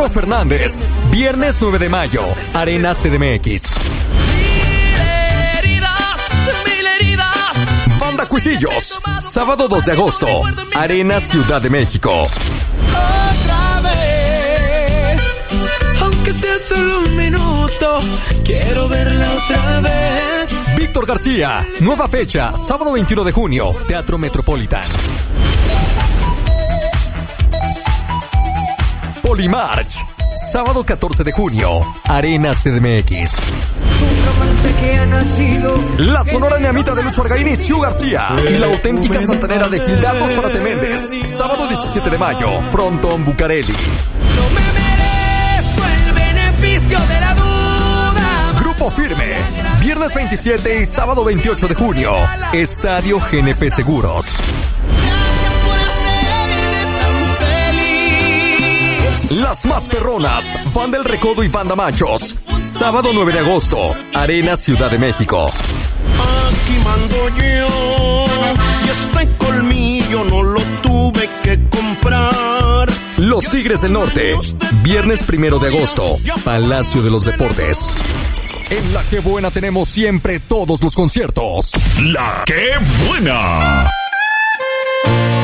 Fernández, viernes 9 de mayo, Arena CDMX. Mil heridas. Banda Cuisillos, sábado 2 de agosto, Arena Ciudad de México. Otra vez, aunque sea solo un minuto, quiero verla otra vez. Víctor García, nueva fecha, sábado 21 de junio, Teatro Metropolitan. Polymarch, sábado 14 de junio, Arena CDMX. La Sonora Dinamita de Lucho Argaín y Siu García y la auténtica santanera de Gildardo Zárate Méndez, sábado 17 de mayo, Frontón Bucareli. No me merezco el beneficio de la duda. Grupo Firme, viernes 27 y sábado 28 de junio, Estadio GNP Seguros. Las Más Perronas, Banda El Recodo y Banda Machos, sábado 9 de agosto, Arena Ciudad de México. Aquí mando yo, y este colmillo no lo tuve que comprar. Los Tigres del Norte, viernes 1 de agosto, Palacio de los Deportes. En La Que Buena tenemos siempre todos los conciertos. La Que Buena.